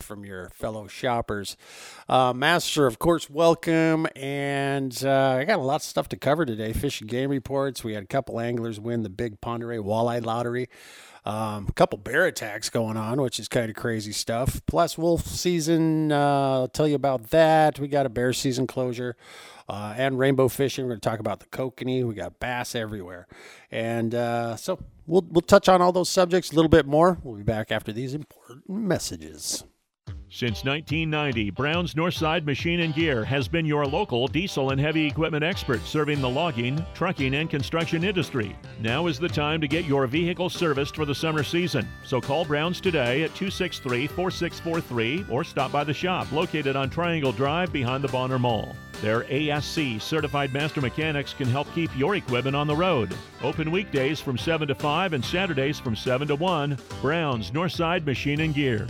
from your fellow shoppers. Master, of course, welcome. And I got a lot of stuff to cover today. Fish and game reports. We had a couple anglers win the big Pend Oreille Walleye Lottery. A couple bear attacks going on, which is kind of crazy stuff. Plus wolf season, I'll tell you about that. We got a bear season closure and rainbow fishing. We're going to talk about the kokanee. We got bass everywhere. And so we'll touch on all those subjects a little bit more. We'll be back after these important messages. Since 1990, Brown's Northside Machine and Gear has been your local diesel and heavy equipment expert serving the logging, trucking, and construction industry. Now is the time to get your vehicle serviced for the summer season. So call Brown's today at 263-4643 or stop by the shop located on Triangle Drive behind the Bonner Mall. Their ASC certified master mechanics can help keep your equipment on the road. Open weekdays from 7 to 5 and Saturdays from 7 to 1. Brown's Northside Machine and Gear.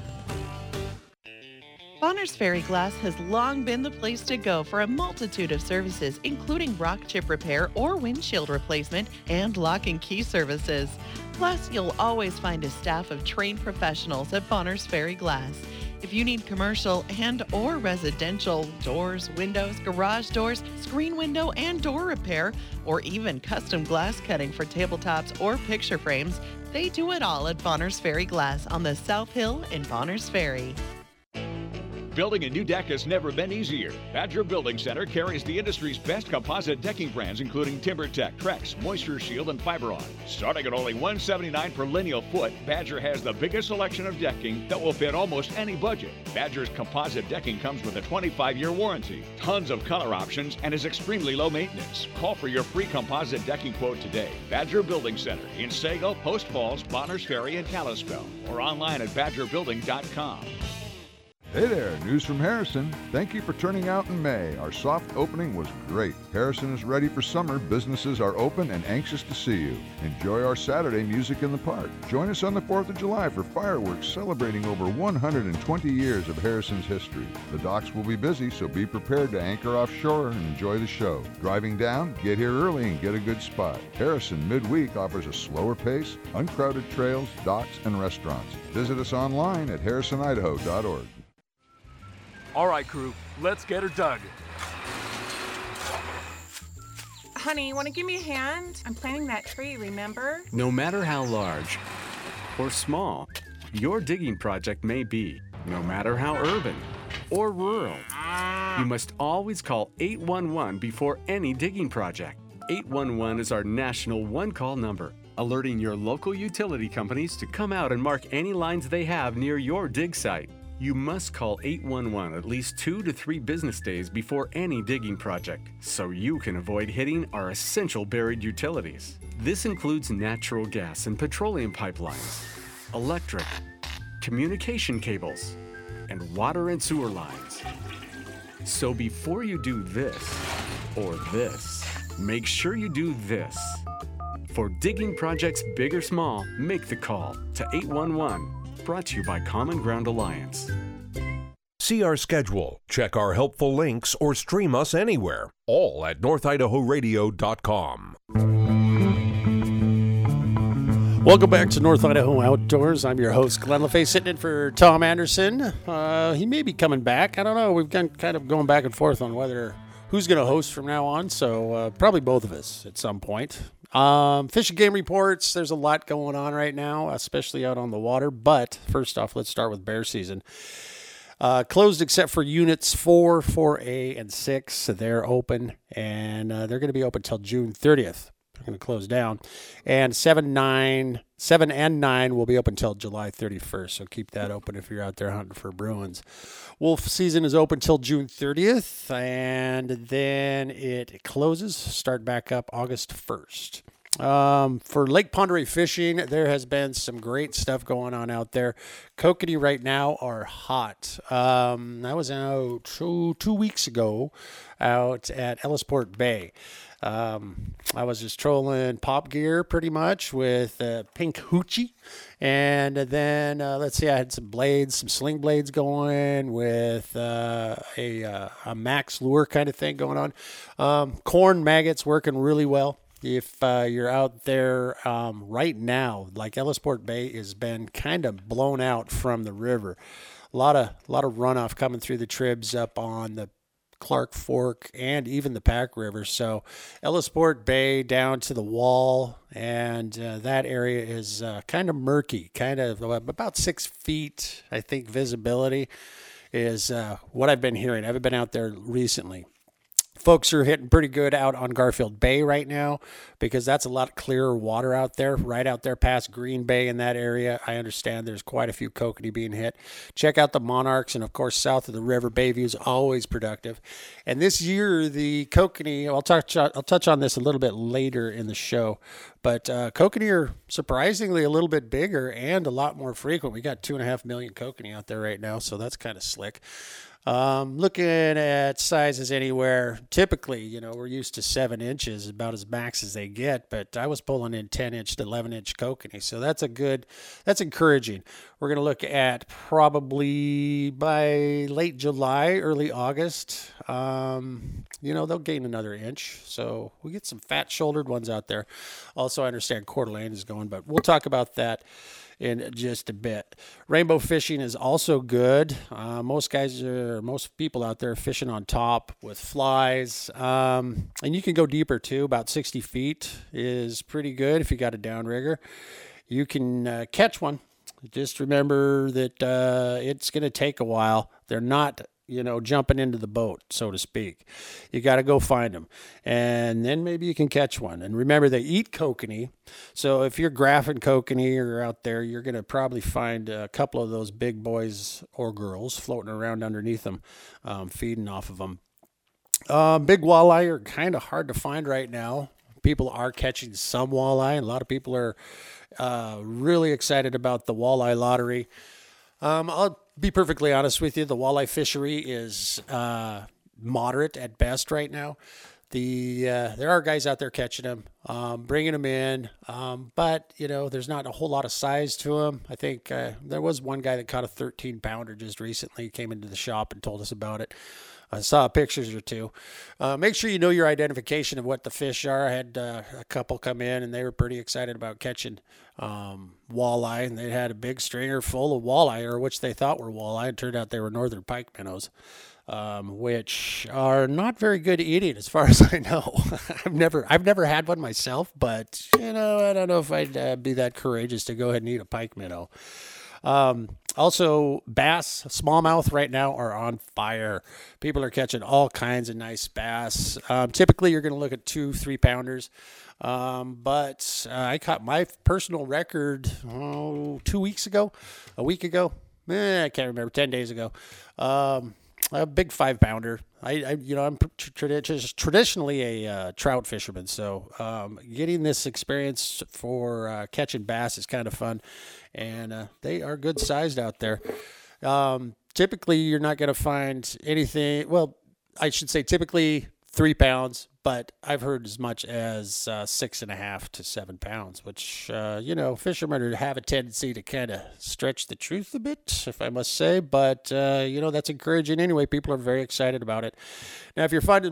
Bonners Ferry Glass has long been the place to go for a multitude of services, including rock chip repair or windshield replacement and lock and key services. Plus, you'll always find a staff of trained professionals at Bonners Ferry Glass. If you need commercial and or residential doors, windows, garage doors, screen window and door repair, or even custom glass cutting for tabletops or picture frames, they do it all at Bonners Ferry Glass on the South Hill in Bonners Ferry. Building a new deck has never been easier. Badger Building Center carries the industry's best composite decking brands, including TimberTech, Trex, Moisture Shield, and Fiberon. Starting at only $179 per lineal foot, Badger has the biggest selection of decking that will fit almost any budget. Badger's composite decking comes with a 25-year warranty, tons of color options, and is extremely low maintenance. Call for your free composite decking quote today. Badger Building Center in Sago, Post Falls, Bonners Ferry, and Kalispell, or online at badgerbuilding.com. Hey there, news from Harrison. Thank you for turning out in May. Our soft opening was great. Harrison is ready for summer. Businesses are open and anxious to see you. Enjoy our Saturday music in the park. Join us on the 4th of July for fireworks celebrating over 120 years of Harrison's history. The docks will be busy, so be prepared to anchor offshore and enjoy the show. Driving down, get here early and get a good spot. Harrison midweek offers a slower pace, uncrowded trails, docks, and restaurants. Visit us online at harrisonidaho.org. All right, crew, let's get her dug. Honey, want to give me a hand? I'm planting that tree, remember? No matter how large or small your digging project may be, no matter how urban or rural, you must always call 811 before any digging project. 811 is our national one-call number, alerting your local utility companies to come out and mark any lines they have near your dig site. You must call 811 at least 2 to 3 business days before any digging project, so you can avoid hitting our essential buried utilities. This includes natural gas and petroleum pipelines, electric, communication cables, and water and sewer lines. So before you do this or this, make sure you do this. For digging projects big or small, make the call to 811. Brought to you by Common Ground Alliance. See our schedule, check our helpful links, or stream us anywhere. All at NorthIdahoRadio.com. Welcome back to North Idaho Outdoors. I'm your host, Glenn LaFay, sitting in for Tom Anderson. He may be coming back. I don't know. We've been kind of going back and forth on who's going to host from now on, so probably both of us at some point. Fish and game reports. There's a lot going on right now, especially out on the water. But first off, let's start with bear season. Closed except for units 4, 4A, and 6. So they're open, and they're going to be open till June 30th. They're going to close down. And 7 and 9 will be open till July 31st. So keep that open if you're out there hunting for bruins. Wolf season is open till June 30th, and then it closes, start back up August 1st. For Lake Pend Oreille fishing, there has been some great stuff going on out there. Kokanee right now are hot. I was out 2 weeks ago out at Ellisport Bay. I was just trolling pop gear pretty much with pink hoochie. And then, let's see, I had some blades, some sling blades going with a max lure kind of thing going on. Corn maggots working really well. If you're out there right now, like Ellisport Bay has been kind of blown out from the river. a lot of runoff coming through the tribs up on the Clark Fork and even the Pack River. So Ellisport Bay down to the Wall, and that area is kind of murky, kind of about 6 feet, I think, visibility is what I've been hearing. I haven't been out there recently. Folks are hitting pretty good out on Garfield Bay right now because that's a lot clearer water out there, right out there past Green Bay in that area. I understand there's quite a few kokanee being hit. Check out the Monarchs, and of course south of the river, Bayview is always productive. And this year the kokanee, I'll touch on this a little bit later in the show, but kokanee are surprisingly a little bit bigger and a lot more frequent. We got 2.5 million kokanee out there right now, so that's kind of slick. Looking at sizes anywhere, typically, we're used to 7 inches, about as max as they get, but I was pulling in 10-inch to 11-inch kokanee, so that's encouraging. We're going to look at probably by late July, early August, they'll gain another inch, so we get some fat-shouldered ones out there. Also, I understand Coeur d'Alene is going, but we'll talk about that in just a bit. Rainbow fishing is also good. Most people out there fishing on top with flies. And you can go deeper too. About 60 feet is pretty good if you got a downrigger. You can catch one. Just remember that it's going to take a while. They're not jumping into the boat, so to speak. You got to go find them. And then maybe you can catch one. And remember, they eat kokanee. So if you're graphing kokanee or out there, you're going to probably find a couple of those big boys or girls floating around underneath them, feeding off of them. Big walleye are kind of hard to find right now. People are catching some walleye. A lot of people are really excited about the walleye lottery. I'll be perfectly honest with you. The walleye fishery is moderate at best right now. There are guys out there catching them, bringing them in, but there's not a whole lot of size to them. I think there was one guy that caught a 13-pounder just recently. He came into the shop and told us about it. I saw pictures or two. Make sure you know your identification of what the fish are. I had a couple come in, and they were pretty excited about catching walleye, and they had a big stringer full of walleye, or which they thought were walleye. It turned out they were northern pike minnows, which are not very good eating as far as I know. I've never had one myself, but I don't know if I'd be that courageous to go ahead and eat a pike minnow. Also, bass, smallmouth right now are on fire. People are catching all kinds of nice bass. Typically, you're going to look at 2-3 pounders. But I caught my personal record 2 weeks ago, a week ago. I can't remember, 10 days ago. A big 5-pounder. I'm traditionally a trout fisherman, so getting this experience for catching bass is kind of fun, and they are good sized out there. Typically, you're not going to find anything. Well, I should say typically 3 pounds, but I've heard as much as 6.5 to 7 pounds, which, fishermen have a tendency to kind of stretch the truth a bit, if I must say. But, that's encouraging anyway. People are very excited about it. Now, if you're finding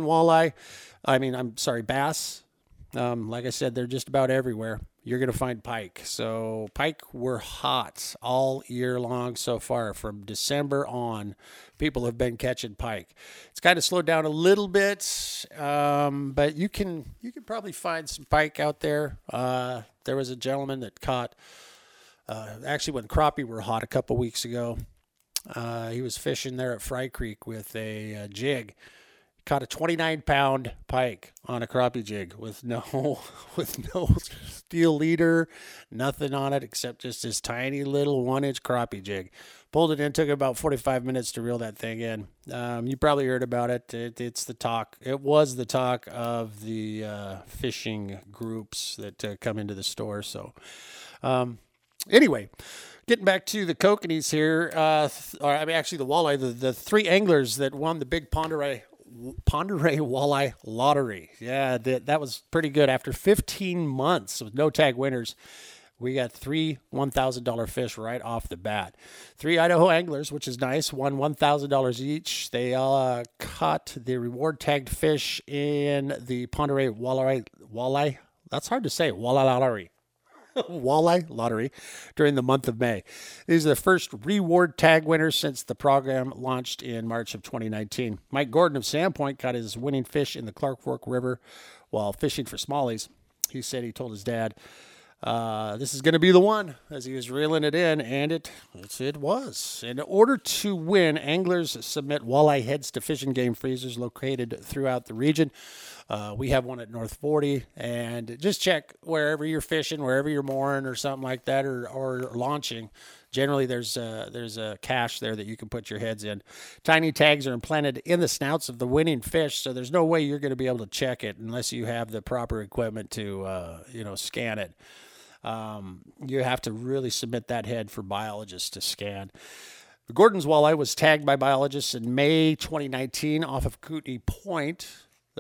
bass, like I said, they're just about everywhere. You're going to find pike. So pike were hot all year long so far. From December on, people have been catching pike. It's kind of slowed down a little bit, but you can probably find some pike out there. There was a gentleman that caught, actually when crappie were hot a couple weeks ago, he was fishing there at Fry Creek with a jig. Caught a 29-pound pike on a crappie jig with no steel leader, nothing on it except just this tiny little 1-inch crappie jig. Pulled it in, took about 45 minutes to reel that thing in. You probably heard about it. It's the talk. It was the talk of the fishing groups that come into the store. So anyway, getting back to the kokanees here, actually the walleye, the 3 anglers that won the big Ponderay Walleye Lottery. Yeah, that was pretty good. After 15 months with no tag winners, we got 3 $1,000 fish right off the bat. 3 Idaho anglers, which is nice, won $1,000 each. They caught the reward tagged fish in the Ponderay Walleye. That's hard to say. Walleye Lottery. walleye lottery during the month of May. These are the first reward tag winners since the program launched in March of 2019. Mike Gordon of Sandpoint caught his winning fish in the Clark Fork River while fishing for smallies. He said he told his dad, this is going to be the one, as he was reeling it in, and it was. In order to win, anglers submit walleye heads to Fish and Game freezers located throughout the region. We have one at North 40, and just check wherever you're fishing, wherever you're mooring or something like that, or launching. Generally, there's a cache there that you can put your heads in. Tiny tags are implanted in the snouts of the winning fish, so there's no way you're going to be able to check it unless you have the proper equipment to scan it. You have to really submit that head for biologists to scan. The Gordon's walleye was tagged by biologists in May 2019 off of Kootenai Point.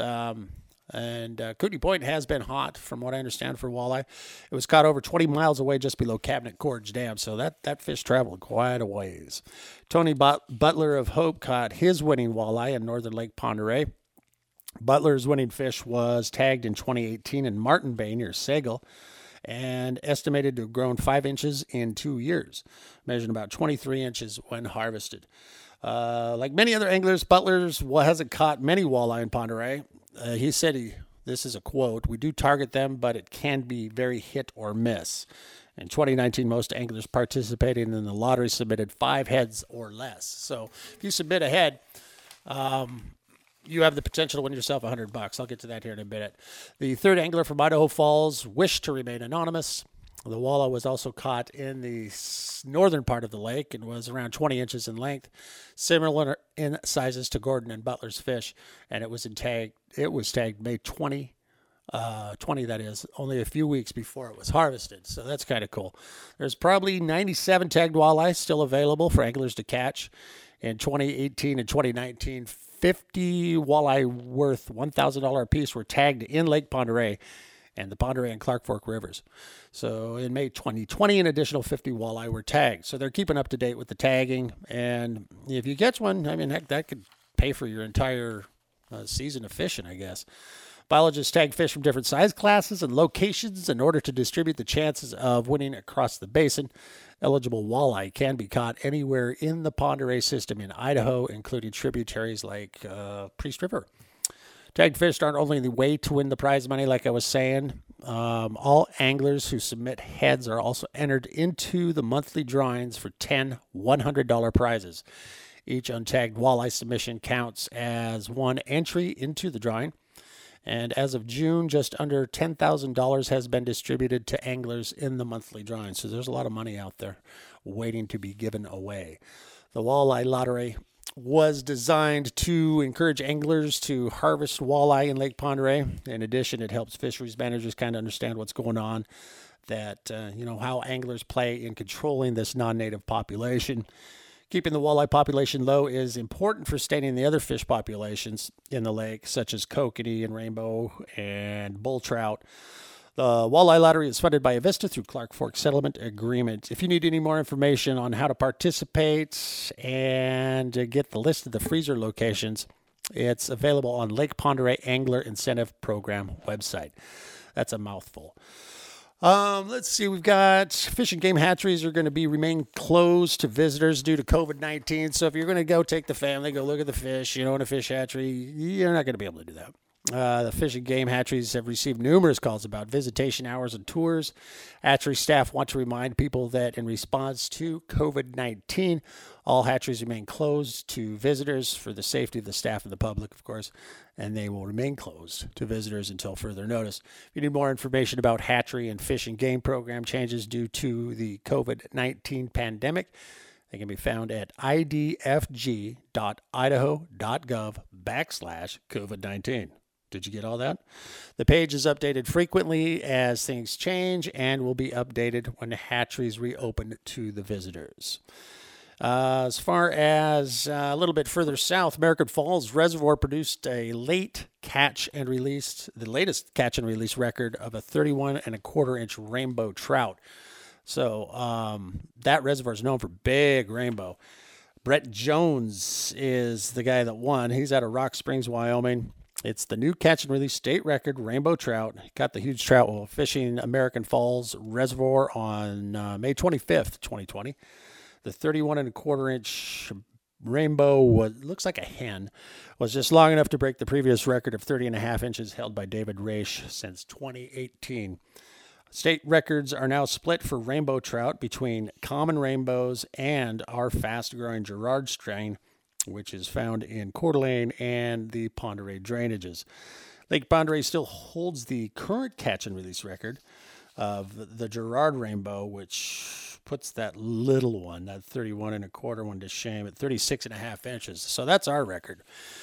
And Kootenai Point has been hot, from what I understand, for walleye. It was caught over 20 miles away just below Cabinet Gorge Dam, so that fish traveled quite a ways. Tony Butler of Hope caught his winning walleye in northern Lake Pend Oreille. Butler's winning fish was tagged in 2018 in Martin Bay near Sagal, and estimated to have grown 5 inches in 2 years, measuring about 23 inches when harvested. Like many other anglers, Butler's hasn't caught many walleye in Pend Oreille. He said, this is a quote, "We do target them, but it can be very hit or miss." In 2019, most anglers participating in the lottery submitted 5 heads or less. So if you submit a head, you have the potential to win yourself $100. I'll get to that here in a minute. The third angler from Idaho Falls wished to remain anonymous. The walleye was also caught in the northern part of the lake and was around 20 inches in length, similar in sizes to Gordon and Butler's fish, and it was tagged May 20, that is, only a few weeks before it was harvested. So that's kind of cool. There's probably 97 tagged walleye still available for anglers to catch. In 2018 and 2019, 50 walleye worth $1,000 apiece were tagged in Lake Pend Oreille and the Pend Oreille and Clark Fork rivers. So in May 2020, an additional 50 walleye were tagged. So they're keeping up to date with the tagging. And if you catch one, I mean, heck, that could pay for your entire season of fishing, I guess. Biologists tag fish from different size classes and locations in order to distribute the chances of winning across the basin. Eligible walleye can be caught anywhere in the Pend Oreille system in Idaho, including tributaries like Priest River. Tagged fish aren't only the way to win the prize money, like I was saying. All anglers who submit heads are also entered into the monthly drawings for 10 $100 prizes. Each untagged walleye submission counts as one entry into the drawing. And as of June, just under $10,000 has been distributed to anglers in the monthly drawing. So there's a lot of money out there waiting to be given away. The walleye lottery was designed to encourage anglers to harvest walleye in Lake Pend Oreille. In addition, it helps fisheries managers kind of understand what's going on, that, how anglers play in controlling this non-native population. Keeping the walleye population low is important for sustaining the other fish populations in the lake, such as kokanee and rainbow and bull trout. The walleye lottery is funded by Avista through Clark Fork Settlement Agreement. If you need any more information on how to participate and get the list of the freezer locations, it's available on Lake Pend Oreille Angler Incentive Program website. That's a mouthful. Let's see. We've got fish and game hatcheries are going to remain closed to visitors due to COVID-19. So if you're going to go take the family, go look at the fish, in a fish hatchery, you're not going to be able to do that. The fish and game hatcheries have received numerous calls about visitation hours and tours. Hatchery staff want to remind people that in response to COVID-19, all hatcheries remain closed to visitors for the safety of the staff and the public, of course, and they will remain closed to visitors until further notice. If you need more information about hatchery and fish and game program changes due to the COVID-19 pandemic, they can be found at idfg.idaho.gov/COVID-19. Did you get all that? The page is updated frequently as things change and will be updated when the hatcheries reopen to the visitors. As far as a little bit further south, American Falls Reservoir produced a latest catch and release record of a 31.25-inch rainbow trout. So that reservoir is known for big rainbow. Brett Jones is the guy that won. He's out of Rock Springs, Wyoming. It's the new catch and release state record rainbow trout. Caught the huge trout while fishing American Falls Reservoir on May 25th, 2020. The 31.25-inch rainbow looks like a hen, was just long enough to break the previous record of 30.5 inches held by David Raish since 2018. State records are now split for rainbow trout between common rainbows and our fast-growing Girard strain, which is found in Coeur d'Alene and the Pend Oreille drainages. Lake Pend Oreille still holds the current catch and release record of the Girard rainbow, which puts that little one, that 31.25 one, to shame at 36.5 inches. So that's our record.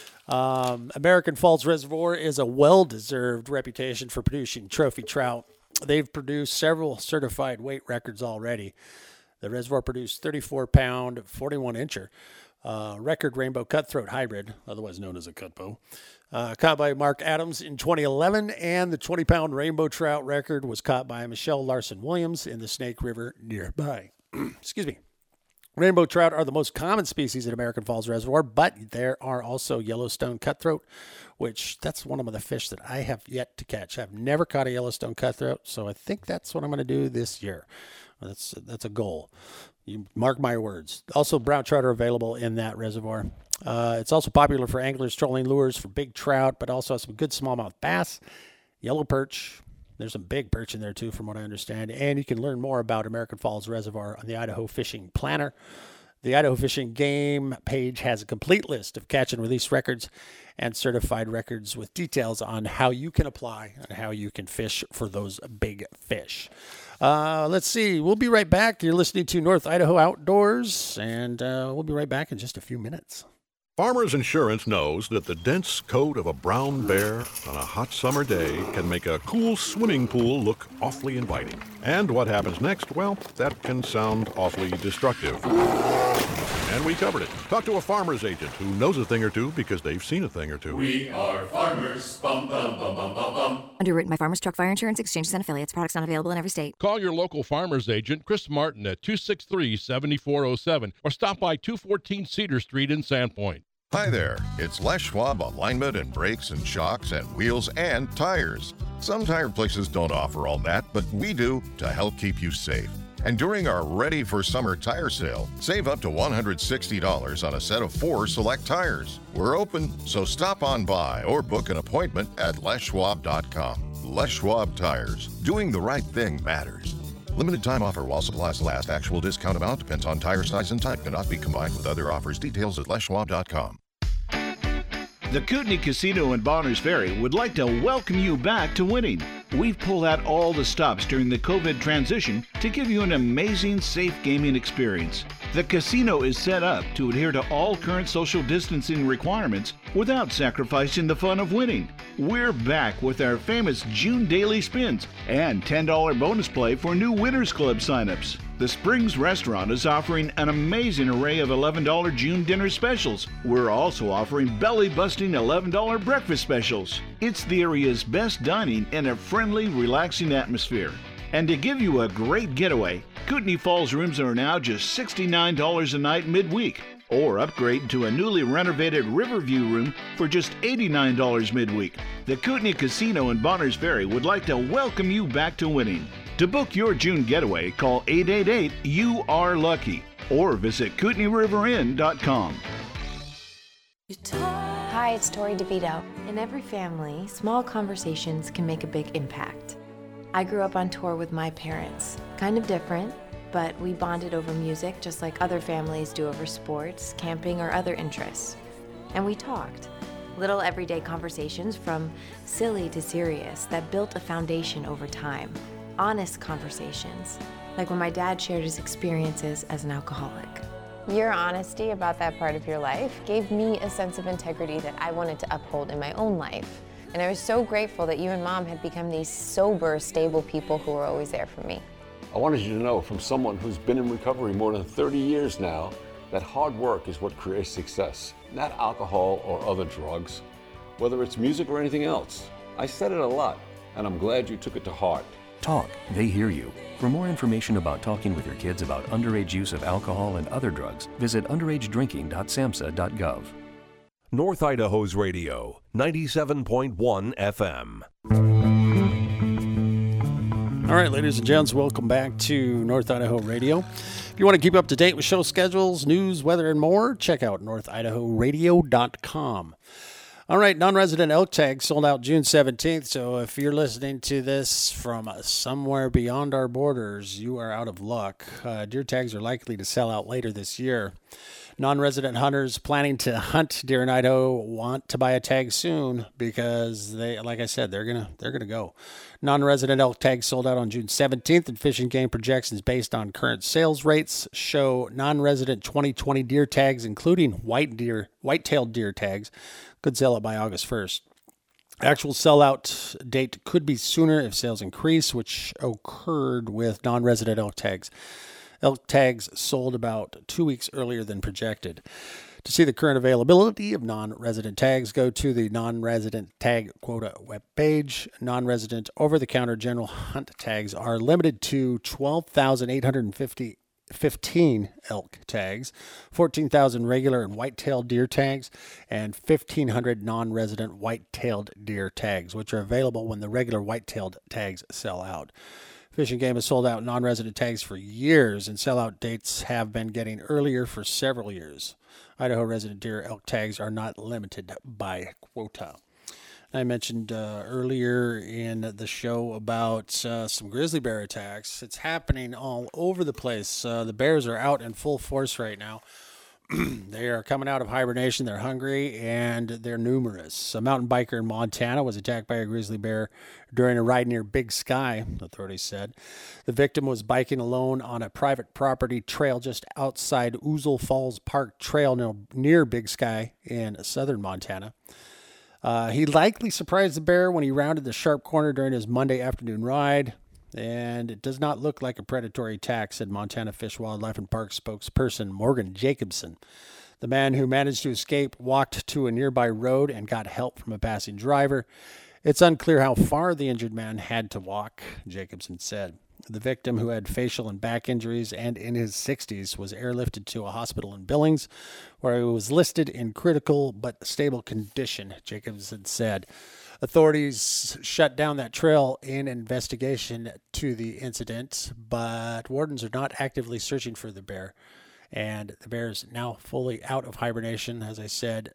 American Falls Reservoir is a well-deserved reputation for producing trophy trout. They've produced several certified weight records already. The reservoir produced 34-pound, 41-incher. Record rainbow cutthroat hybrid, otherwise known as a cutbow, caught by Mark Adams in 2011, and the 20-pound rainbow trout record was caught by Michelle Larson Williams in the Snake River nearby. Excuse me. Rainbow trout are the most common species at American Falls Reservoir, but there are also Yellowstone cutthroat, which that's one of the fish that I have yet to catch. I've never caught a Yellowstone cutthroat, so I think that's what I'm going to do this year. That's a goal. You mark my words. Also, brown trout are available in that reservoir. It's also popular for anglers trolling lures for big trout, but also some good smallmouth bass, yellow perch. There's some big perch in there, too, from what I understand. And you can learn more about American Falls Reservoir on the Idaho Fishing Planner. The Idaho Fishing Game page has a complete list of catch and release records and certified records with details on how you can apply and how you can fish for those big fish. Let's see. We'll be right back. You're listening to North Idaho Outdoors, and we'll be right back in just a few minutes. Farmers Insurance knows that the dense coat of a brown bear on a hot summer day can make a cool swimming pool look awfully inviting. And what happens next? Well, that can sound awfully destructive. And we covered it. Talk to a farmer's agent who knows a thing or two because they've seen a thing or two. We are farmers. Bum, bum, bum, bum, bum, bum. Underwritten by Farmers Truck Fire Insurance Exchanges and Affiliates. Products not available in every state. Call your local farmer's agent, Chris Martin, at 263-7407 or stop by 214 Cedar Street in Sandpoint. Hi there, it's Les Schwab Alignment and Brakes and Shocks and Wheels and Tires. Some tire places don't offer all that, but we do to help keep you safe. And during our Ready for Summer tire sale, save up to $160 on a set of 4 select tires. We're open, so stop on by or book an appointment at leschwab.com. Les Schwab Tires. Doing the right thing matters. Limited time offer while supplies last. Actual discount amount depends on tire size and type. Cannot be combined with other offers. Details at leschwab.com. The Kootenai Casino in Bonners Ferry would like to welcome you back to winning. We've pulled out all the stops during the COVID transition to give you an amazing, safe gaming experience. The casino is set up to adhere to all current social distancing requirements without sacrificing the fun of winning. We're back with our famous June daily spins and $10 bonus play for new Winners Club signups. The Springs Restaurant is offering an amazing array of $11 June dinner specials. We're also offering belly-busting $11 breakfast specials. It's the area's best dining in a friendly, relaxing atmosphere. And to give you a great getaway, Kootenai Falls rooms are now just $69 a night midweek, or upgrade to a newly renovated Riverview room for just $89 midweek. The Kootenai Casino in Bonners Ferry would like to welcome you back to winning. To book your June getaway, call 888-YOU-ARE-LUCKY or visit KootenaiRiverInn.com. Hi, it's Tori DeVito. In every family, small conversations can make a big impact. I grew up on tour with my parents. Kind of different, but we bonded over music just like other families do over sports, camping, or other interests. And we talked. Little everyday conversations from silly to serious that built a foundation over time. Honest conversations, like when my dad shared his experiences as an alcoholic. Your honesty about that part of your life gave me a sense of integrity that I wanted to uphold in my own life. And I was so grateful that you and Mom had become these sober, stable people who were always there for me. I wanted you to know from someone who's been in recovery more than 30 years now that hard work is what creates success, not alcohol or other drugs, whether it's music or anything else. I said it a lot, and I'm glad you took it to heart. Talk, they hear you. For more information about talking with your kids about underage use of alcohol and other drugs, visit underagedrinking.samhsa.gov. North Idaho's radio, 97.1 FM. All right, ladies and gents, welcome back to North Idaho Radio. If you want to keep up to date with show schedules, news, weather, and more, check out northidahoradio.com. All right, non-resident elk tags sold out June 17th, so if you're listening to this from somewhere beyond our borders, you are out of luck. Deer tags are likely to sell out later this year. Non-resident hunters planning to hunt deer in Idaho want to buy a tag soon because they, like I said, they're gonna go. Non-resident elk tags sold out on June 17th, and Fish and Game projections based on current sales rates show non-resident 2020 deer tags, including white-tailed deer tags, could sell out by August 1st. Actual sellout date could be sooner if sales increase, which occurred with non-resident elk tags. Elk tags sold about 2 weeks earlier than projected. To see the current availability of non-resident tags, go to the non-resident tag quota webpage. Non-resident over-the-counter general hunt tags are limited to 12,815 elk tags, 14,000 regular and white-tailed deer tags, and 1,500 non-resident white-tailed deer tags, which are available when the regular white-tailed tags sell out. Fish and Game has sold out non-resident tags for years, and sellout dates have been getting earlier for several years. Idaho resident deer elk tags are not limited by quota. I mentioned earlier in the show about some grizzly bear attacks. It's happening all over the place. The bears are out in full force right now. They are coming out of hibernation. They're hungry, and they're numerous. A mountain biker in Montana was attacked by a grizzly bear during a ride near Big Sky, authorities said. The victim was biking alone on a private property trail just outside Ouzel Falls Park Trail near Big Sky in southern Montana. He likely surprised the bear when he rounded the sharp corner during his Monday afternoon ride. And it does not look like a predatory attack, said Montana Fish, Wildlife, and Parks spokesperson Morgan Jacobson. The man who managed to escape walked to a nearby road and got help from a passing driver. It's unclear how far the injured man had to walk, Jacobson said. The victim, who had facial and back injuries and in his 60s, was airlifted to a hospital in Billings, where he was listed in critical but stable condition, Jacobson said. Authorities shut down that trail in investigation to the incident, but wardens are not actively searching for the bear. And the bear is now fully out of hibernation. As I said,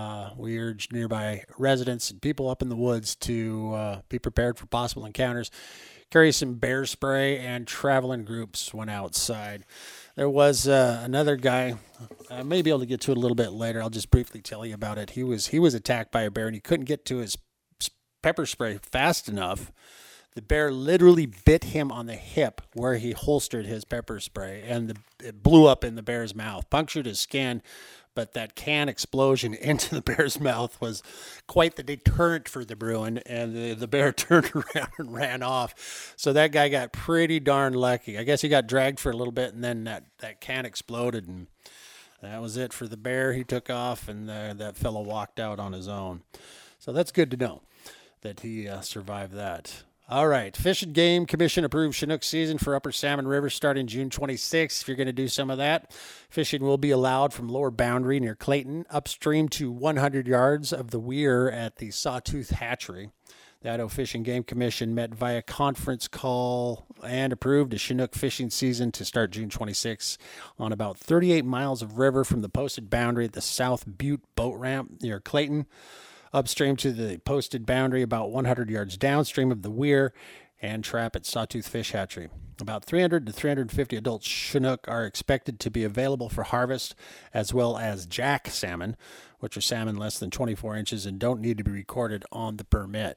we urge nearby residents and people up in the woods to be prepared for possible encounters. Carry some bear spray and travel in groups when outside. There was another guy. I may be able to get to it a little bit later. I'll just briefly tell you about it. He was attacked by a bear, and he couldn't get to his pepper spray fast enough. The bear literally bit him on the hip where he holstered his pepper spray, and it blew up in the bear's mouth, punctured his skin. But that can explosion into the bear's mouth was quite the deterrent for the Bruin, and the bear turned around and ran off. So that guy got pretty darn lucky. I guess he got dragged for a little bit, and then that can exploded, and that was it for the bear. He took off, and that fellow walked out on his own. So that's good to know that he survived that. All right. Fish and Game Commission approved Chinook season for Upper Salmon River starting June 26th. If you're going to do some of that, fishing will be allowed from Lower Boundary near Clayton upstream to 100 yards of the weir at the Sawtooth Hatchery. The Idaho Fish and Game Commission met via conference call and approved a Chinook fishing season to start June 26th on about 38 miles of river from the posted boundary at the South Butte Boat Ramp near Clayton, upstream to the posted boundary about 100 yards downstream of the weir, and trap at Sawtooth Fish Hatchery. About 300 to 350 adult Chinook are expected to be available for harvest, as well as jack salmon, which are salmon less than 24 inches and don't need to be recorded on the permit.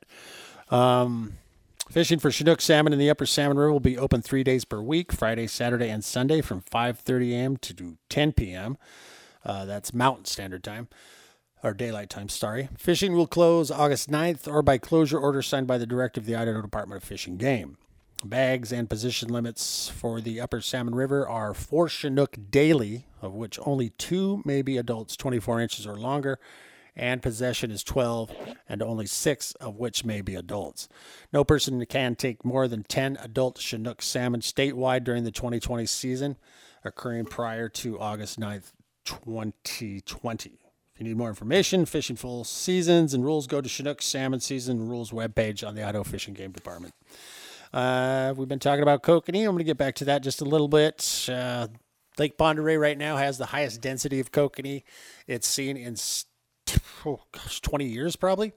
Fishing for Chinook salmon in the Upper Salmon River will be open 3 days per week, Friday, Saturday, and Sunday from 5:30 a.m. to 10 p.m. That's Mountain Standard Time. Or daylight time, sorry. Fishing will close August 9th or by closure order signed by the director of the Idaho Department of Fish and Game. Bags and position limits for the Upper Salmon River are 4 Chinook daily, of which only 2 may be adults 24 inches or longer, and possession is 12, and only 6 of which may be adults. No person can take more than 10 adult Chinook salmon statewide during the 2020 season, occurring prior to August 9th, 2020. If you need more information, fishing full seasons and rules, go to Chinook Salmon Season Rules webpage on the Idaho Fish and Game Department. We've been talking about kokanee. I'm going to get back to that just a little bit. Lake Pend Oreille right now has the highest density of kokanee it's seen in 20 years probably.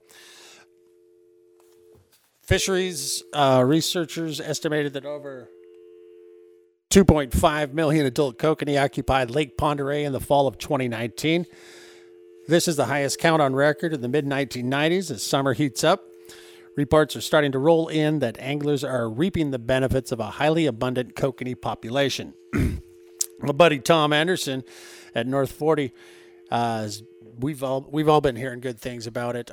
Fisheries researchers estimated that over 2.5 million adult kokanee occupied Lake Pend Oreille in the fall of 2019. This is the highest count on record in the mid-1990s. As summer heats up, reports are starting to roll in that anglers are reaping the benefits of a highly abundant kokanee population. My buddy Tom Anderson at North 40, we've all been hearing good things about it.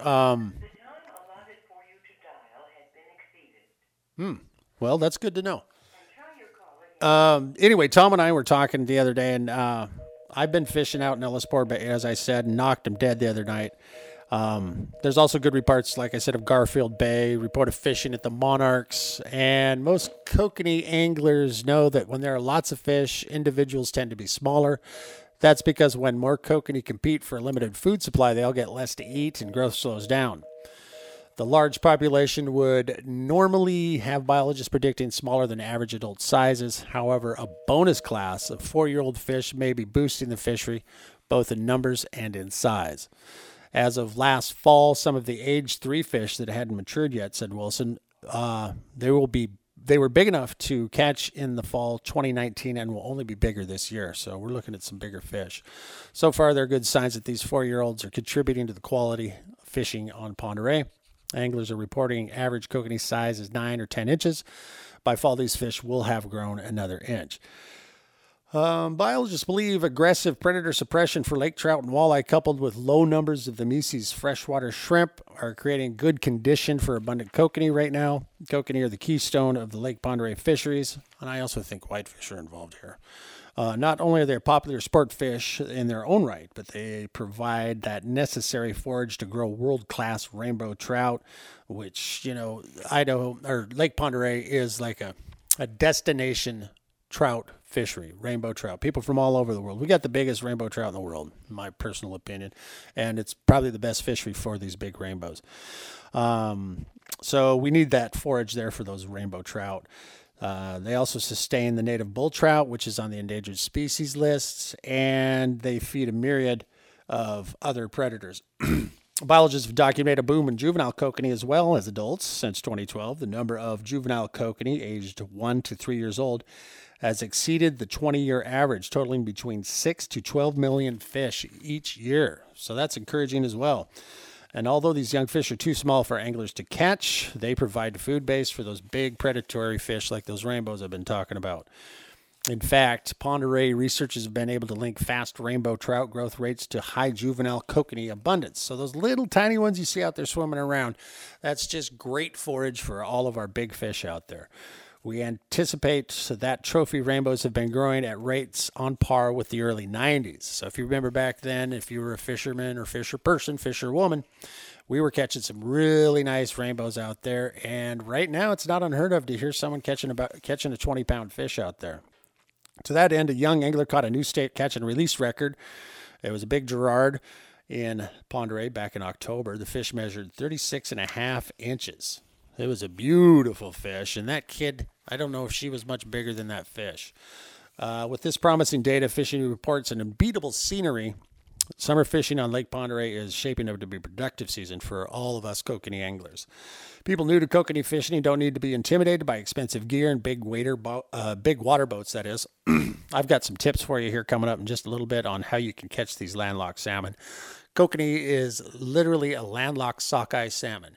Well, that's good to know. Anyway, Tom and I were talking the other day, and I've been fishing out in Ellisport Bay, as I said, and knocked him dead the other night. There's also good reports, like I said, of Garfield Bay, report of fishing at the Monarchs, and most kokanee anglers know that when there are lots of fish, individuals tend to be smaller. That's because when more kokanee compete for a limited food supply, they all get less to eat and growth slows down. The large population would normally have biologists predicting smaller than average adult sizes. However, a bonus class of 4-year-old fish may be boosting the fishery, both in numbers and in size. As of last fall, some of the age 3 fish that hadn't matured yet, said Wilson, they were big enough to catch in the fall 2019 and will only be bigger this year. So we're looking at some bigger fish. So far, there are good signs that these 4-year-olds are contributing to the quality of fishing on Pend Oreille. Anglers are reporting average kokanee size is 9 or 10 inches. By fall, these fish will have grown another inch. Biologists believe aggressive predator suppression for lake trout and walleye coupled with low numbers of the Mises freshwater shrimp are creating good condition for abundant kokanee right now. Kokanee are the keystone of the Lake Pend Oreille fisheries, and I also think whitefish are involved here. Not only are they a popular sport fish in their own right, but they provide that necessary forage to grow world-class rainbow trout, which, Idaho or Lake Pend Oreille is like a destination trout fishery, rainbow trout. People from all over the world. We got the biggest rainbow trout in the world, in my personal opinion, and it's probably the best fishery for these big rainbows. So we need that forage there for those rainbow trout. They also sustain the native bull trout, which is on the endangered species lists, and they feed a myriad of other predators. Biologists have documented a boom in juvenile kokanee as well as adults since 2012. The number of juvenile kokanee aged 1 to 3 years old has exceeded the 20-year average, totaling between 6 to 12 million fish each year. So that's encouraging as well. And although these young fish are too small for anglers to catch, they provide a food base for those big predatory fish like those rainbows I've been talking about. In fact, Pend Oreille researchers have been able to link fast rainbow trout growth rates to high juvenile kokanee abundance. So those little tiny ones you see out there swimming around, that's just great forage for all of our big fish out there. We anticipate that trophy rainbows have been growing at rates on par with the early 90s. So if you remember back then, if you were a fisherman or fisher person, fisher woman, we were catching some really nice rainbows out there. And right now, it's not unheard of to hear someone catching a 20-pound fish out there. To that end, a young angler caught a new state catch and release record. It was a big Gerard in Pend Oreille back in October. The fish measured 36.5 inches. It was a beautiful fish, and that kid, I don't know if she was much bigger than that fish. With this promising data, fishing reports an unbeatable scenery. Summer fishing on Lake Pend Oreille is shaping up to be a productive season for all of us kokanee anglers. People new to kokanee fishing don't need to be intimidated by expensive gear and big water boats, that is. I've got some tips for you here coming up in just a little bit on how you can catch these landlocked salmon. Kokanee is literally a landlocked sockeye salmon.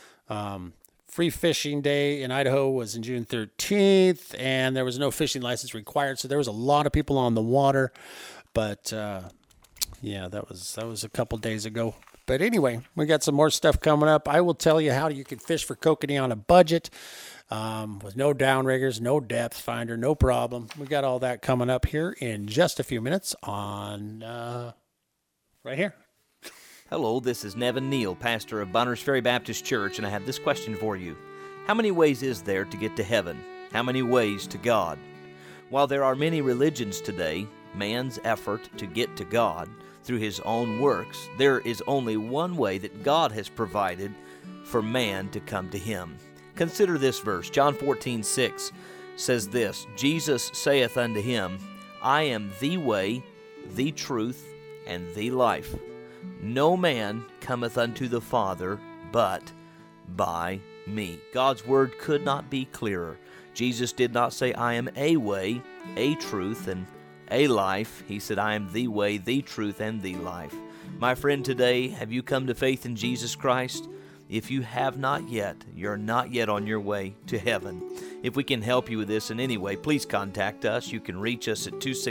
Free fishing day in Idaho was in June 13th, and there was no fishing license required, so there was a lot of people on the water. But yeah, that was a couple days ago. But anyway, we got some more stuff coming up. I will tell you how you can fish for kokanee on a budget with no downriggers, no depth finder, no problem. We got all that coming up here in just a few minutes on right here. Hello, this is Nevin Neal, pastor of Bonners Ferry Baptist Church, and I have this question for you. How many ways is there to get to heaven? How many ways to God? While there are many religions today, man's effort to get to God through his own works. There is only one way that God has provided for man to come to him. Consider this verse. John 14:6 says this, Jesus saith unto him, I am the way, the truth, and the life. No man cometh unto the Father but by me. God's word could not be clearer. Jesus did not say, I am a way, a truth, and a life. He said, I am the way, the truth, and the life. My friend, today, have you come to faith in Jesus Christ? If you have not yet, you're not yet on your way to heaven. If we can help you with this in any way, please contact us. You can reach us at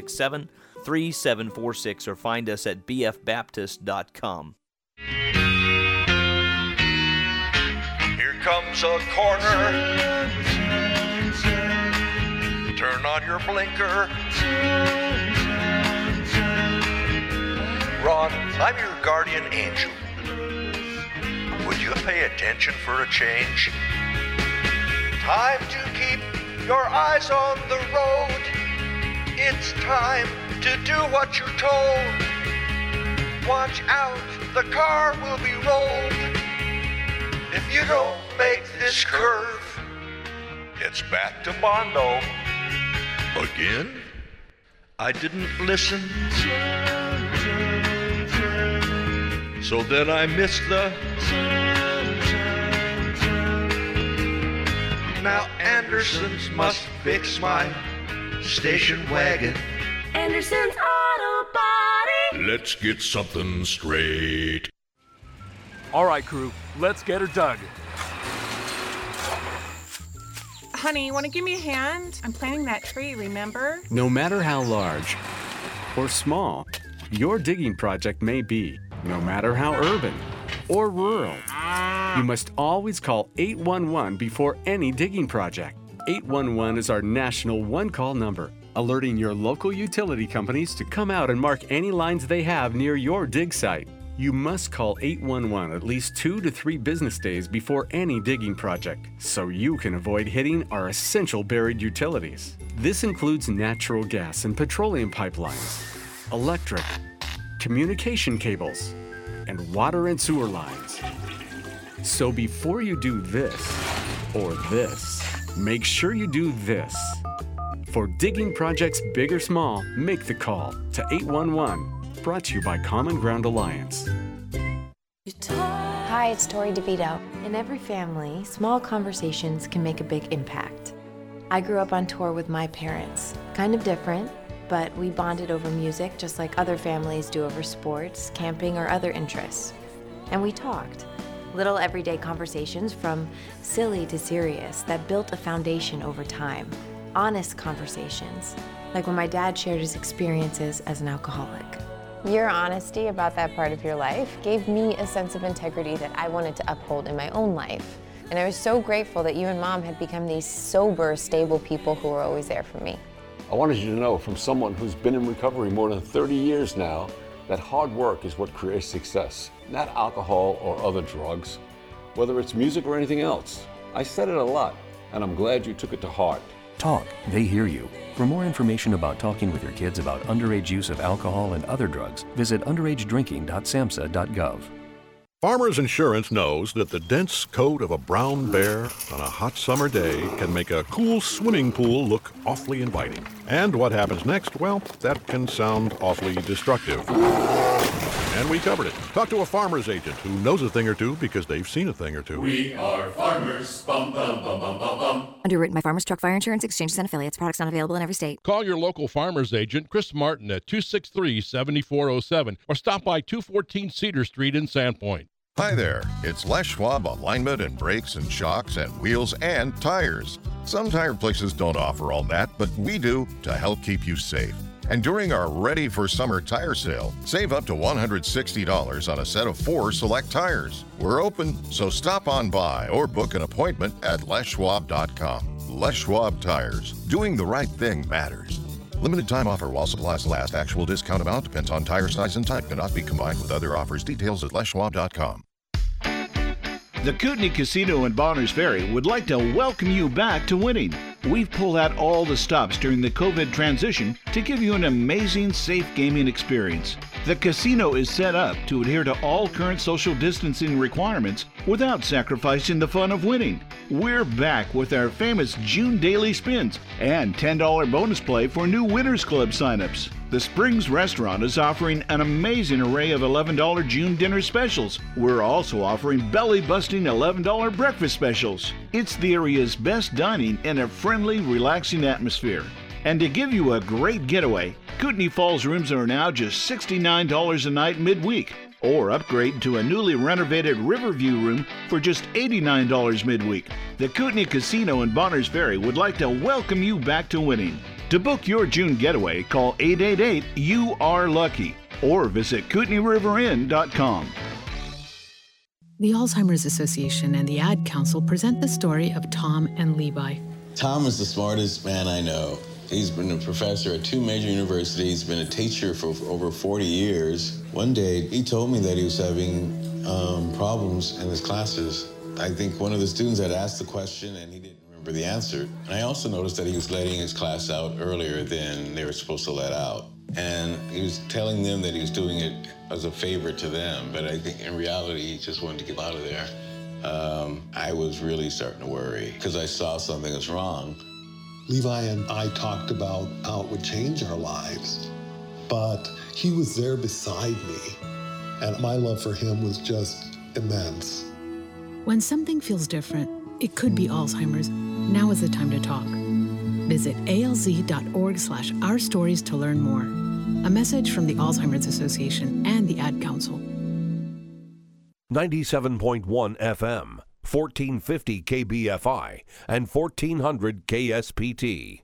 267-3746 or find us at bfbaptist.com. Here comes a corner. Turn on your blinker. Ron, I'm your guardian angel. Would you pay attention for a change? Time to keep your eyes on the road. It's time to do what you're told. Watch out, the car will be rolled. If you don't make this curve, it's back to Bondo. Again? I didn't listen. So then I missed the... Now Anderson's must fix my station wagon. Anderson's Auto Body. Let's get something straight. All right, crew, let's get her dug. Honey, want to give me a hand? I'm planting that tree, remember? No matter how large or small your digging project may be, no matter how urban or rural, you must always call 811 before any digging project. 811 is our national one-call number, alerting your local utility companies to come out and mark any lines they have near your dig site. You must call 811 at least 2 to 3 business days before any digging project, so you can avoid hitting our essential buried utilities. This includes natural gas and petroleum pipelines, electric, communication cables, and water and sewer lines. So before you do this or this, make sure you do this. For digging projects big or small, make the call to 811. Brought to you by Common Ground Alliance. Hi, it's Tori DeVito. In every family, small conversations can make a big impact. I grew up on tour with my parents. Kind of different, but we bonded over music just like other families do over sports, camping, or other interests. And we talked. Little everyday conversations from silly to serious that built a foundation over time. Honest conversations, like when my dad shared his experiences as an alcoholic. Your honesty about that part of your life gave me a sense of integrity that I wanted to uphold in my own life. And I was so grateful that you and Mom had become these sober, stable people who were always there for me. I wanted you to know from someone who's been in recovery more than 30 years now that hard work is what creates success, not alcohol or other drugs, whether it's music or anything else. I said it a lot, and I'm glad you took it to heart. Talk, they hear you. For more information about talking with your kids about underage use of alcohol and other drugs, visit underagedrinking.samhsa.gov. Farmers Insurance knows that the dense coat of a brown bear on a hot summer day can make a cool swimming pool look awfully inviting. And what happens next? Well, that can sound awfully destructive. And we covered it. Talk to a farmer's agent who knows a thing or two because they've seen a thing or two. We are farmers. Bum, bum, bum, bum, bum, bum. Underwritten by Farmers Truck Fire Insurance Exchanges and Affiliates. Products not available in every state. Call your local farmer's agent, Chris Martin, at 263-7407 or stop by 214 Cedar Street in Sandpoint. Hi there, it's Les Schwab Alignment and Brakes and Shocks and Wheels and Tires. Some tire places don't offer all that, but we do to help keep you safe. And during our Ready for Summer tire sale, save up to $160 on a set of 4 select tires. We're open, so stop on by or book an appointment at leschwab.com. Les Schwab Tires. Doing the right thing matters. Limited time offer while supplies last. Actual discount amount depends on tire size and type. Cannot be combined with other offers. Details at leschwab.com. The Kootenai Casino in Bonners Ferry would like to welcome you back to winning. We've pulled out all the stops during the COVID transition to give you an amazing, safe gaming experience. The casino is set up to adhere to all current social distancing requirements without sacrificing the fun of winning. We're back with our famous June daily spins and $10 bonus play for new Winners Club signups. The Springs Restaurant is offering an amazing array of $11 June dinner specials. We're also offering belly-busting $11 breakfast specials. It's the area's best dining in a friendly, relaxing atmosphere. And to give you a great getaway, Kootenai Falls rooms are now just $69 a night midweek. Or upgrade to a newly renovated Riverview room for just $89 midweek. The Kootenai Casino in Bonners Ferry would like to welcome you back to winning. To book your June getaway, call 888-YOU-ARE-LUCKY or visit KootenaiRiverInn.com. The Alzheimer's Association and the Ad Council present the story of Tom and Levi. Tom is the smartest man I know. He's been a professor at 2 major universities, been a teacher for over 40 years. One day, he told me that he was having problems in his classes. I think one of the students had asked the question and he didn't remember the answer. And I also noticed that he was letting his class out earlier than they were supposed to let out. And he was telling them that he was doing it as a favor to them, but I think in reality, he just wanted to get out of there. I was really starting to worry because I saw something was wrong. Levi and I talked about how it would change our lives, but he was there beside me, and my love for him was just immense. When something feels different, it could be Alzheimer's. Now is the time to talk. Visit alz.org/ourstories to learn more. A message from the Alzheimer's Association and the Ad Council. 97.1 FM, 1450 KBFI, and 1400 KSPT.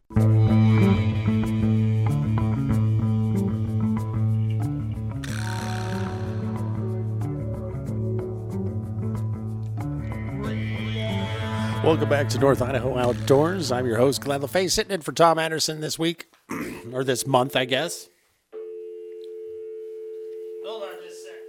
Welcome back to North Idaho Outdoors. I'm your host, Glenn LaFay, sitting in for Tom Anderson this week, or this month, I guess. Hold on just a second.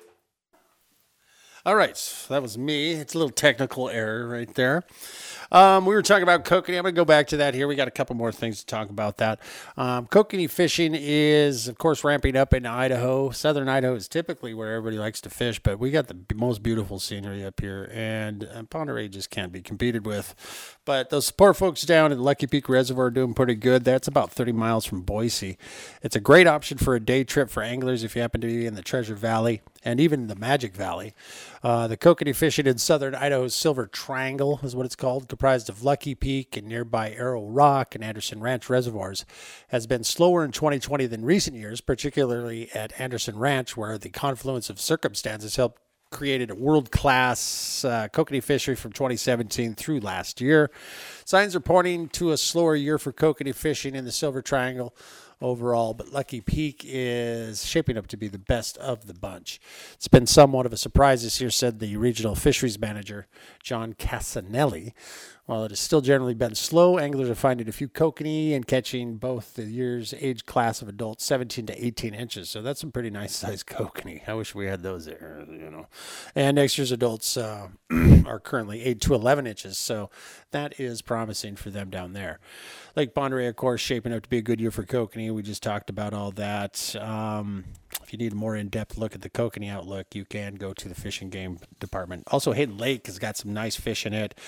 All right, so that was me. It's a little technical error right there. We were talking about kokanee. I'm going to go back to that here. We got a couple more things to talk about that. Kokanee fishing is, of course, ramping up in Idaho. Southern Idaho is typically where everybody likes to fish, but we got the most beautiful scenery up here, and Pend Oreille just can't be competed with. But those poor folks down at Lucky Peak Reservoir are doing pretty good. That's about 30 miles from Boise. It's a great option for a day trip for anglers if you happen to be in the Treasure Valley and even the Magic Valley. The kokanee fishing in southern Idaho's Silver Triangle is what it's called, comprised of Lucky Peak and nearby Arrow Rock and Anderson Ranch reservoirs, has been slower in 2020 than recent years, particularly at Anderson Ranch, where the confluence of circumstances helped created a world-class kokanee fishery from 2017 through last year. Signs are pointing to a slower year for kokanee fishing in the Silver Triangle overall, but Lucky Peak is shaping up to be the best of the bunch. It's been somewhat of a surprise this year, said the regional fisheries manager, John Casanelli. While it has still generally been slow, anglers are finding a few kokanee and catching both the year's age class of adults, 17 to 18 inches. So that's some pretty nice sized kokanee. I wish we had those there, And next year's adults are currently 8 to 11 inches. So that is promising for them down there. Lake Pend Oreille, of course, shaping up to be a good year for kokanee. We just talked about all that. If you need a more in-depth look at the kokanee outlook, you can go to the Fish and Game Department. Also, Hayden Lake has got some nice fish in it.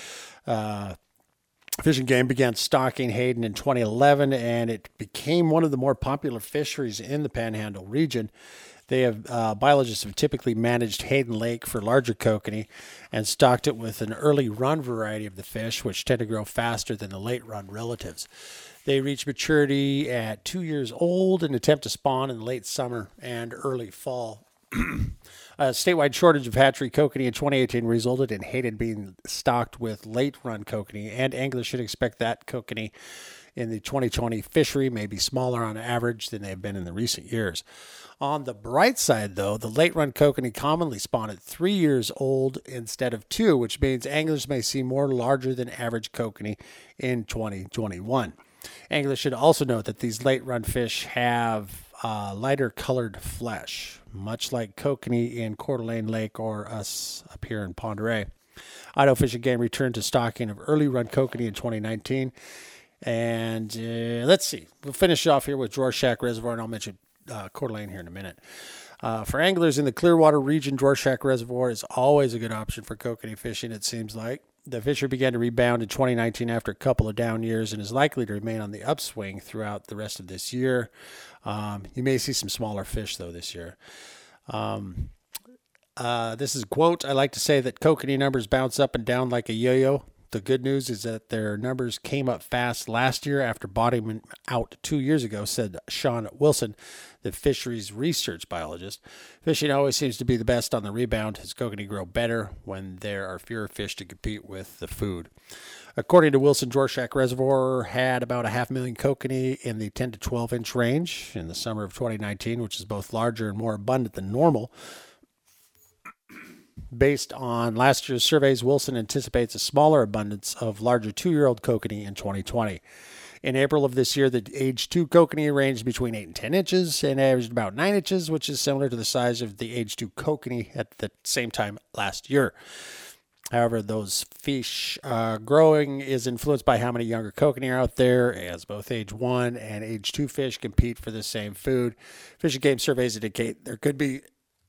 Fish and Game began stocking Hayden in 2011, and it became one of the more popular fisheries in the Panhandle region. They have biologists have typically managed Hayden Lake for larger kokanee and stocked it with an early run variety of the fish, which tend to grow faster than the late run relatives. They reach maturity at 2 years old and attempt to spawn in late summer and early fall. A statewide shortage of hatchery kokanee in 2018 resulted in Hayden being stocked with late-run kokanee, and anglers should expect that kokanee in the 2020 fishery may be smaller on average than they have been in the recent years. On the bright side, though, the late-run kokanee commonly spawn at 3 years old instead of 2, which means anglers may see more larger-than-average kokanee in 2021. Anglers should also note that these late-run fish have lighter colored flesh, much like kokanee in Coeur d'Alene Lake or us up here in Pend Oreille. Idaho Fish and Game returned to stocking of early run kokanee in 2019. And let's see. We'll finish off here with Rorschach Reservoir, and I'll mention Coeur d'Alene here in a minute. For anglers in the Clearwater region, Dworshak Reservoir is always a good option for kokanee fishing, it seems like. The fishery began to rebound in 2019 after a couple of down years and is likely to remain on the upswing throughout the rest of this year. You may see some smaller fish, though, this year. This is a quote. I like to say that kokanee numbers bounce up and down like a yo-yo. The good news is that their numbers came up fast last year after bottoming out 2 years ago, said Sean Wilson, the fisheries research biologist. Fishing always seems to be the best on the rebound as kokanee grow better when there are fewer fish to compete with the food. According to Wilson, Dworshak Reservoir had about 500,000 kokanee in the 10 to 12 inch range in the summer of 2019, which is both larger and more abundant than normal. Based on last year's surveys, Wilson anticipates a smaller abundance of larger 2-year-old kokanee in 2020. In April of this year, the age 2 kokanee ranged between 8 and 10 inches and averaged about 9 inches, which is similar to the size of the age 2 kokanee at the same time last year. However, those fish growing is influenced by how many younger kokanee are out there, as both age 1 and age 2 fish compete for the same food. Fish and Game surveys indicate there could be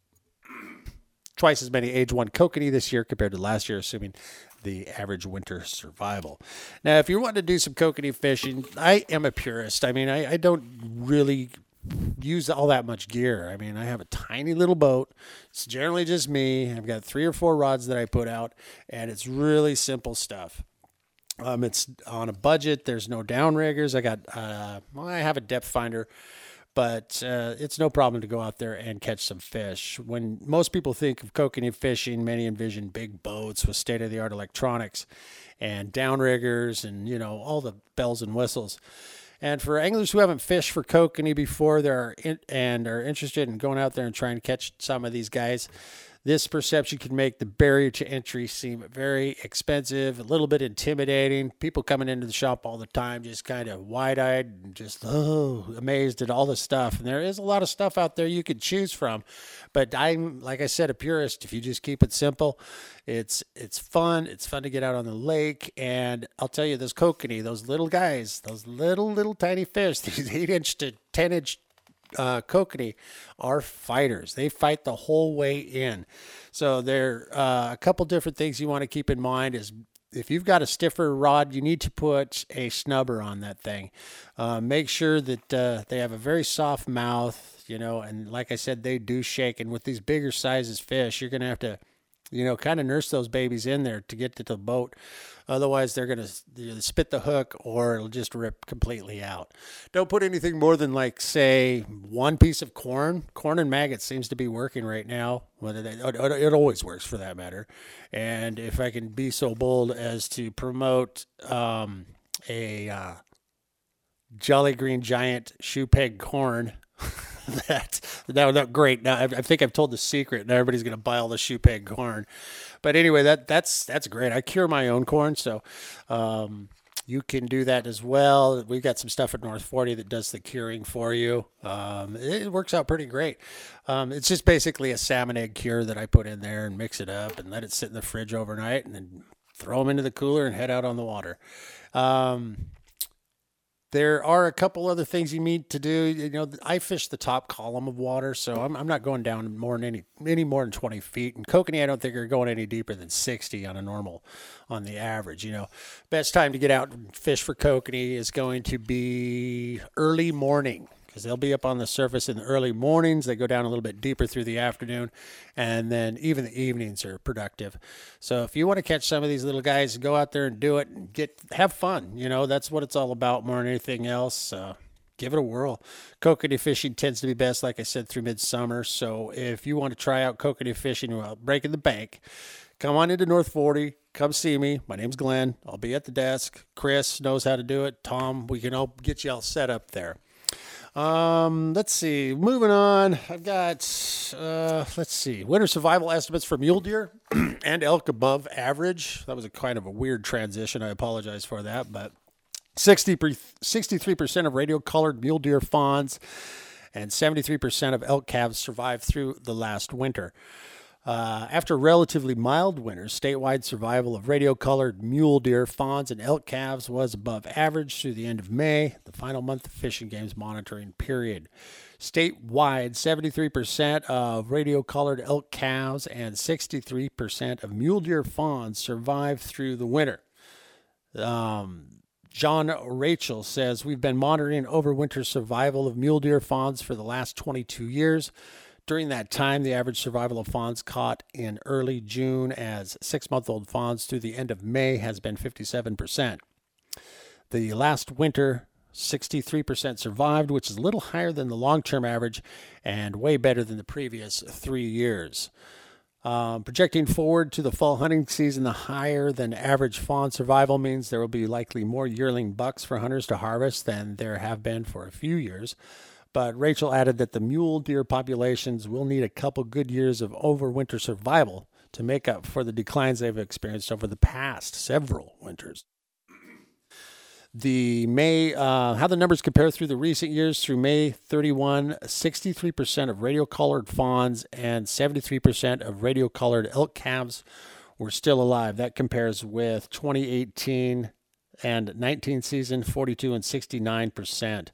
twice as many age 1 kokanee this year compared to last year, assuming the average winter survival. Now, if you want to do some kokanee fishing, I am a purist. I mean, I don't really use all that much gear. I mean, I have a tiny little boat. It's generally just me. I've got 3 or 4 rods that I put out, and it's really simple stuff. It's on a budget. There's no downriggers. I have a depth finder, but it's no problem to go out there and catch some fish. When most people think of kokanee fishing, many envision big boats with state-of-the-art electronics and downriggers and, all the bells and whistles. And for anglers who haven't fished for kokanee before are interested in going out there and trying to catch some of these guys, this perception can make the barrier to entry seem very expensive, a little bit intimidating. People coming into the shop all the time just kind of wide-eyed and just amazed at all the stuff. And there is a lot of stuff out there you could choose from. But I'm, like I said, a purist. If you just keep it simple, it's fun. It's fun to get out on the lake. And I'll tell you, those kokanee, those little guys, those little tiny fish, these 8-inch to 10-inch kokanee are fighters. They fight the whole way in. So there a couple different things you want to keep in mind is if you've got a stiffer rod, you need to put a snubber on that thing. Make sure that they have a very soft mouth, and like I said, they do shake. And with these bigger sizes fish, you're going to have to kind of nurse those babies in there to get to the boat. Otherwise, they're going to spit the hook or it'll just rip completely out. Don't put anything more than, say, 1 piece of corn. Corn and maggots seems to be working right now. It always works for that matter. And if I can be so bold as to promote a Jolly Green Giant shoe peg corn, great. Now I think I've told the secret. Now everybody's going to buy all the shoe peg corn. But anyway, that's great. I cure my own corn, so you can do that as well. We've got some stuff at North 40 that does the curing for you. It works out pretty great. It's just basically a salmon egg cure that I put in there and mix it up and let it sit in the fridge overnight and then throw them into the cooler and head out on the water. There are a couple other things you need to do. I fish the top column of water, so I'm not going down any more than 20 feet. And kokanee, I don't think are going any deeper than 60 on the average. Best time to get out and fish for kokanee is going to be early morning, because they'll be up on the surface in the early mornings. They go down a little bit deeper through the afternoon, and then even the evenings are productive. So if you want to catch some of these little guys, go out there and do it and have fun. That's what it's all about more than anything else. Give it a whirl. Kokanee fishing tends to be best, like I said, through midsummer. So if you want to try out kokanee fishing while breaking the bank, come on into North 40. Come see me. My name's Glenn. I'll be at the desk. Chris knows how to do it. Tom, we can all get you all set up there. Let's see. Moving on. I've got, winter survival estimates for mule deer and elk above average. That was a kind of a weird transition. I apologize for that, but 63% of radio-colored mule deer fawns and 73% of elk calves survived through the last winter. After relatively mild winters, statewide survival of radio-colored mule deer, fawns, and elk calves was above average through the end of May, the final month of Fish and Game's monitoring period. Statewide, 73% of radio-collared elk calves and 63% of mule deer fawns survive through the winter. John Rachel says, we've been monitoring overwinter survival of mule deer fawns for the last 22 years. During that time, the average survival of fawns caught in early June as 6-month-old fawns through the end of May has been 57%. The last winter, 63% survived, which is a little higher than the long-term average and way better than the previous 3 years. Projecting forward to the fall hunting season, the higher than average fawn survival means there will be likely more yearling bucks for hunters to harvest than there have been for a few years. But Rachel added that the mule deer populations will need a couple good years of overwinter survival to make up for the declines they've experienced over the past several winters. How the numbers compare through the recent years through May 31, 63% of radio-collared fawns and 73% of radio-collared elk calves were still alive. That compares with 2018 and 19 season, 42 and 69%.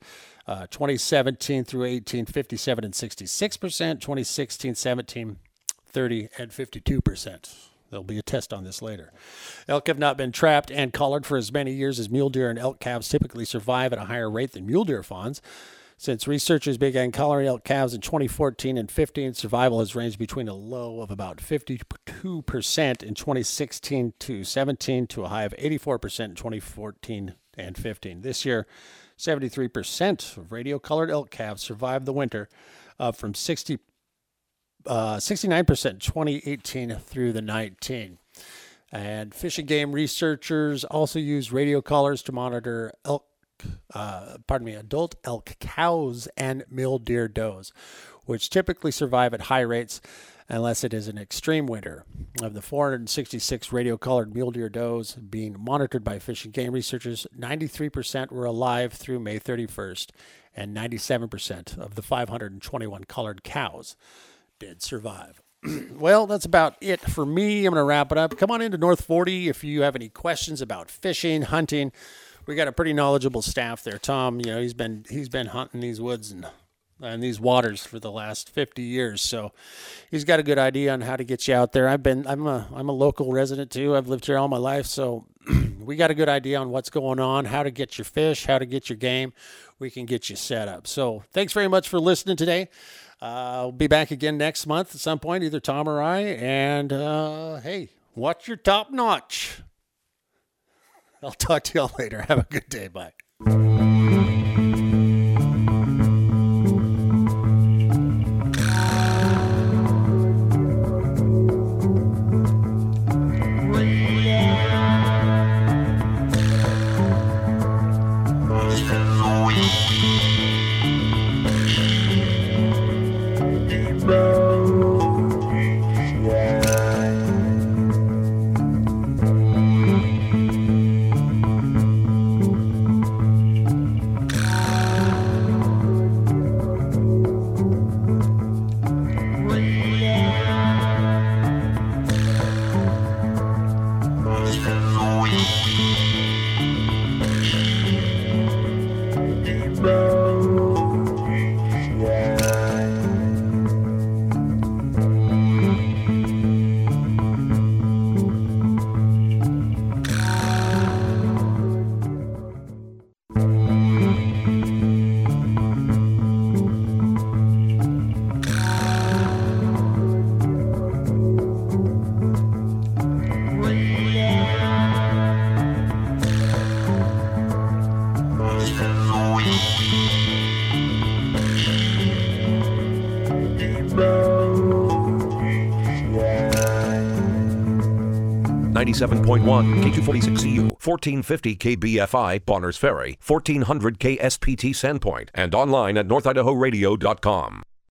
2017 through 18, 57 and 66%. 2016, 17, 30 and 52%. There'll be a test on this later. Elk have not been trapped and collared for as many years as mule deer, and elk calves typically survive at a higher rate than mule deer fawns. Since researchers began collaring elk calves in 2014 and 15, survival has ranged between a low of about 52% in 2016 to 17 to a high of 84% in 2014 and 15. This year, 73% of radio-collared elk calves survived the winter, from 69% in 2018 through the 19. And Fish and Game researchers also use radio collars to monitor adult elk cows and mule deer does, which typically survive at high rates unless it is an extreme winter. Of the 466 radio-collared mule deer does being monitored by Fish and Game researchers, 93% were alive through May 31st, and 97% of the 521 collared cows did survive. Well, that's about it for me. I'm going to wrap it up. Come on into North 40 if you have any questions about fishing, hunting. We got a pretty knowledgeable staff there. Tom, he's been hunting these woods and these waters for the last 50 years, so he's got a good idea on how to get you out there. I'm a local resident too. I've lived here all my life, so we got a good idea on what's going on, how to get your fish, how to get your game. We can get you set up. So thanks very much for listening today. I'll be back again next month at some point, either Tom or I. And hey, watch your top notch. I'll talk to y'all later. Have a good day. Bye. 97.1 K246CU, 1450 KBFI Bonners Ferry, 1400 KSPT Sandpoint, and online at NorthIdahoRadio.com.